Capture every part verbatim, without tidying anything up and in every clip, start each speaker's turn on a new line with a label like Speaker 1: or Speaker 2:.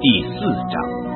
Speaker 1: 第四章，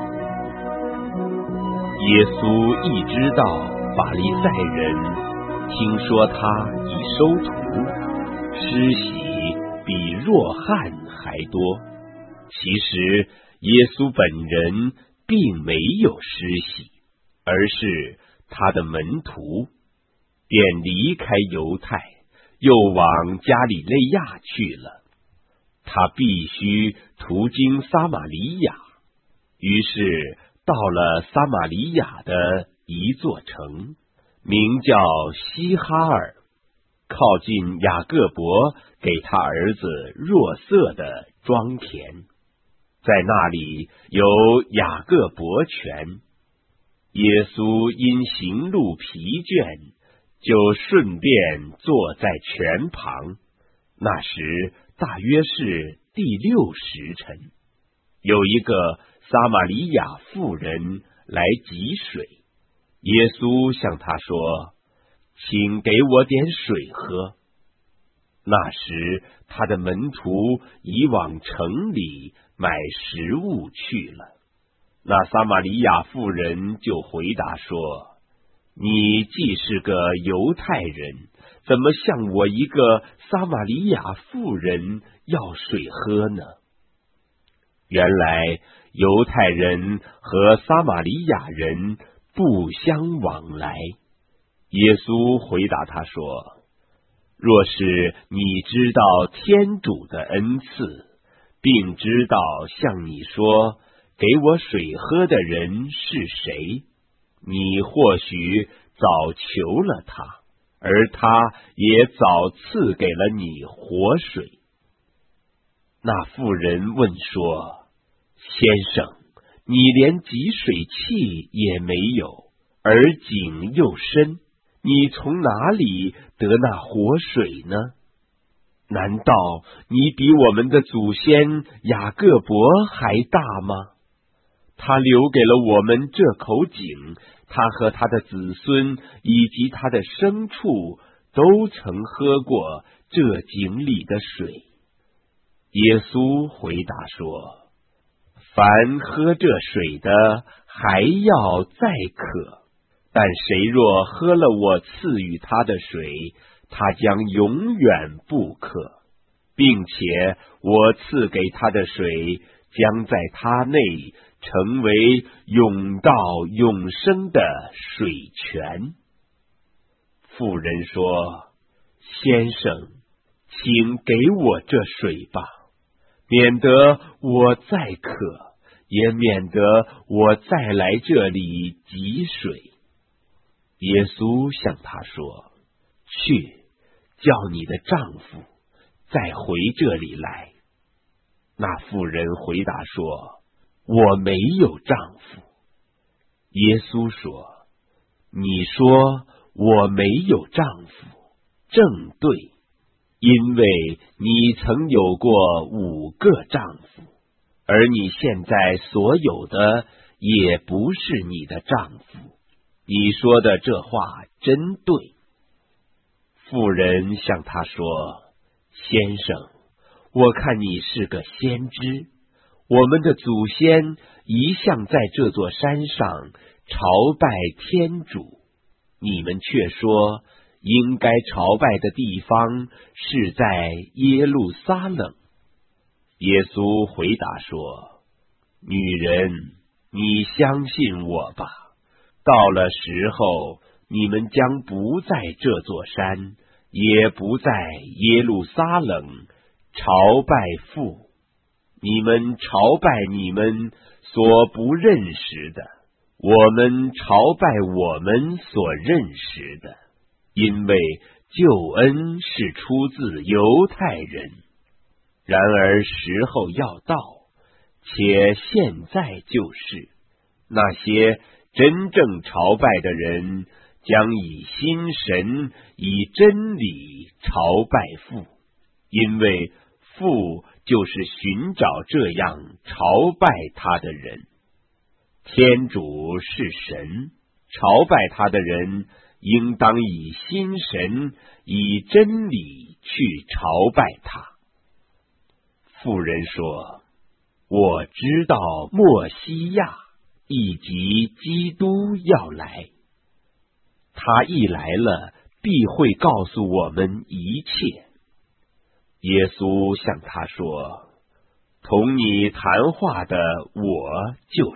Speaker 1: 耶稣一知道法利赛人听说他已收徒，施洗比若翰还多。其实耶稣本人并没有施洗，而是他的门徒，便离开犹太，又往加里肋亚去了。他必须途经撒玛利亚，于是到了撒玛利亚的一座城，名叫西哈尔，靠近雅各伯给他儿子若瑟的庄田，在那里有雅各伯泉。耶稣因行路疲倦，就顺便坐在泉旁。那时大约是第六时辰，有一个撒玛利亚妇人来汲水。耶稣向她说：“请给我点水喝。”那时他的门徒已往城里买食物去了。那撒玛利亚妇人就回答说：“你既是个犹太人，怎么向我一个撒玛利亚妇人要水喝呢？”原来犹太人和撒玛利亚人不相往来。耶稣回答他说：“若是你知道天主的恩赐，并知道向你说给我水喝的人是谁，你或许早求了他，而他也早赐给了你活水。”那妇人问说：“先生，你连汲水器也没有，而井又深，你从哪里得那活水呢？难道你比我们的祖先雅各伯还大吗？他留给了我们这口井，他和他的子孙以及他的牲畜都曾喝过这井里的水。”耶稣回答说：“凡喝这水的还要再渴，但谁若喝了我赐予他的水，他将永远不渴，并且我赐给他的水将在他内成为永到永生的水泉。”妇人说：“先生，请给我这水吧，免得我再渴，也免得我再来这里汲水。”耶稣向他说：“去，叫你的丈夫再回这里来。”那妇人回答说：“我没有丈夫。”耶稣说：“你说我没有丈夫，正对，因为你曾有过五个丈夫，而你现在所有的也不是你的丈夫。你说的这话真对。”妇人向他说：“先生，我看你是个先知。我们的祖先一向在这座山上朝拜天主，你们却说应该朝拜的地方是在耶路撒冷。”耶稣回答说：“女人，你相信我吧，到了时候，你们将不在这座山，也不在耶路撒冷朝拜父。你们朝拜你们所不认识的，我们朝拜我们所认识的，因为救恩是出自犹太人。然而时候要到，且现在就是，那些真正朝拜的人将以心神以真理朝拜父，因为父就是寻找这样朝拜他的人。天主是神，朝拜他的人应当以心神以真理去朝拜他。”妇人说：“ 我知道默西亚以及基督要来，他一来了，必会告诉我们一切。耶稣向他说，同你谈话的我就是。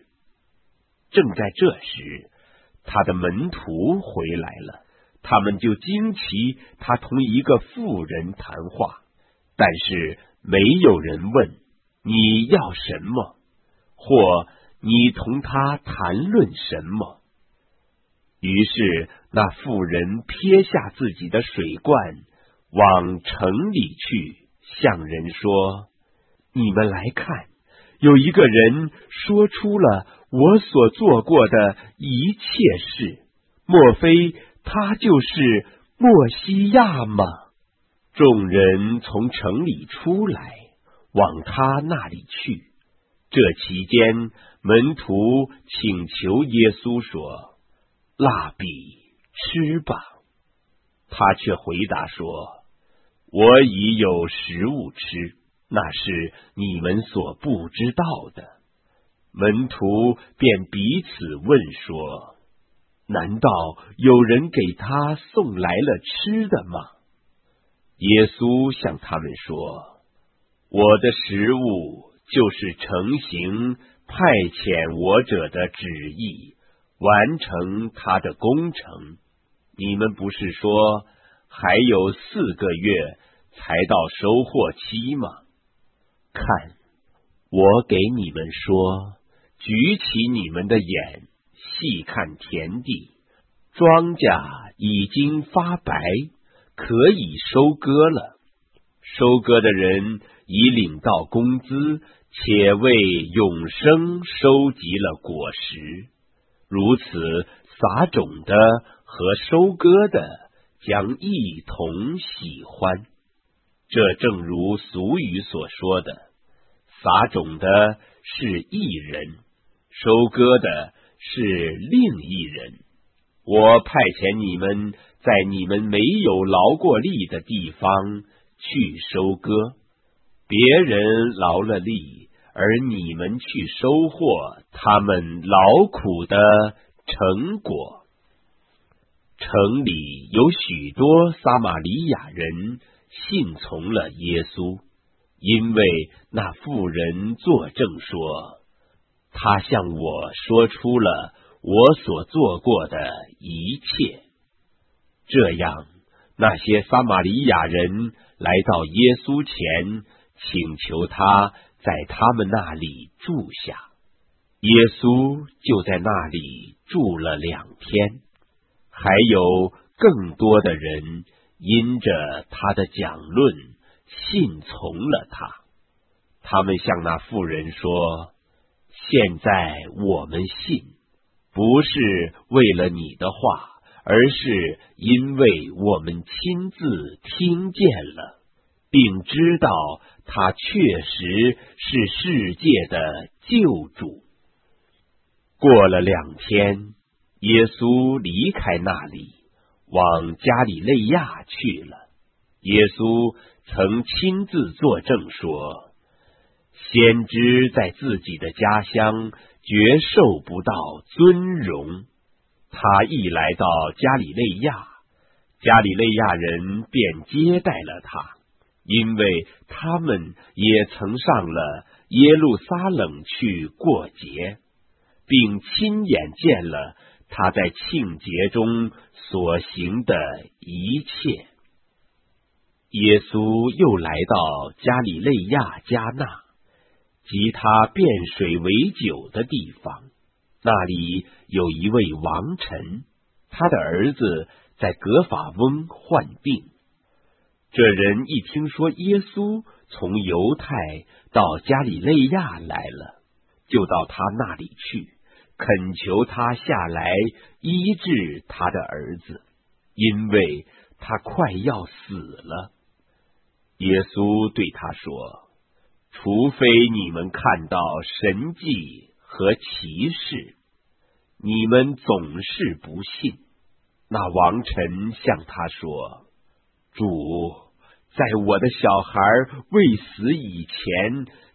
Speaker 1: 正在这时，他的门徒回来了，他们就惊奇他同一个妇人谈话，但是没有人问你要什么，或你同他谈论什么。于是那妇人撇下自己的水罐，往城里去，向人说，你们来看，有一个人说出了我所做过的一切事，莫非他就是默西亚吗？众人从城里出来，往他那里去。这期间，门徒请求耶稣说，辣彼，吃吧。他却回答说，我已有食物吃，那是你们所不知道的。门徒便彼此问说，难道有人给他送来了吃的吗？耶稣向他们说，我的食物就是成行派遣我者的旨意，完成他的工程。你们不是说还有四个月才到收获期吗？看，我给你们说，举起你们的眼，细看田地，庄稼已经发白，可以收割了。收割的人已领到工资，且为永生收集了果实。如此，撒种的和收割的将一同喜欢。这正如俗语所说的，撒种的是一人，收割的是另一人。我派遣你们在你们没有劳过力的地方去收割，别人劳了力，而你们去收获他们劳苦的成果。城里有许多撒玛利亚人信从了耶稣，因为那妇人作证说，他向我说出了我所做过的一切。这样，那些撒玛利亚人来到耶稣前，请求他在他们那里住下。耶稣就在那里住了两天。还有更多的人因着他的讲论信从了他。他们向那妇人说，现在我们信，不是为了你的话，而是因为我们亲自听见了，并知道他确实是世界的救主。过了两天，耶稣离开那里，往加里肋亚去了。耶稣曾亲自作证说，先知在自己的家乡绝受不到尊荣。他一来到加里肋亚，加里肋亚人便接待了他，因为他们也曾上了耶路撒冷去过节，并亲眼见了他在庆节中所行的一切。耶稣又来到加里肋亚迦纳，即他变水为酒的地方。那里有一位王臣，他的儿子在革法翁患病。这人一听说耶稣从犹太到加里肋亚来了，就到他那里去，恳求他下来医治他的儿子，因为他快要死了。耶稣对他说，除非你们看到神迹和奇事，你们总是不信。那王臣向他说，主，在我的小孩未死以前，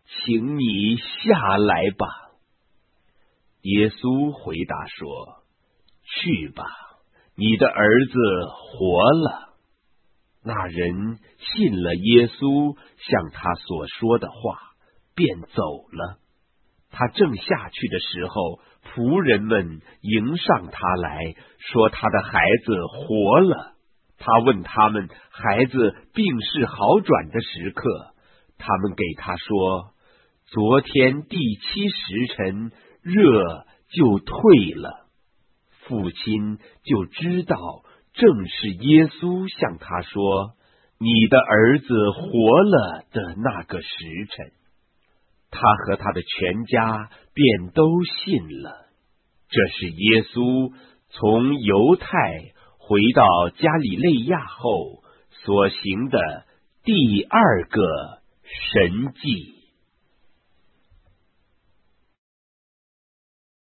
Speaker 1: 请你下来吧。”耶稣回答说：“去吧，你的儿子活了。”那人信了耶稣向他所说的话，便走了。他正下去的时候，仆人们迎上他来，说他的孩子活了。他问他们孩子病势好转的时刻，他们给他说：“昨天第七时辰，热就退了。”父亲就知道正是耶稣向他说：“你的儿子活了”的那个时辰。他和他的全家便都信了。这是耶稣从犹太回到加里肋亚后所行的第二个神迹。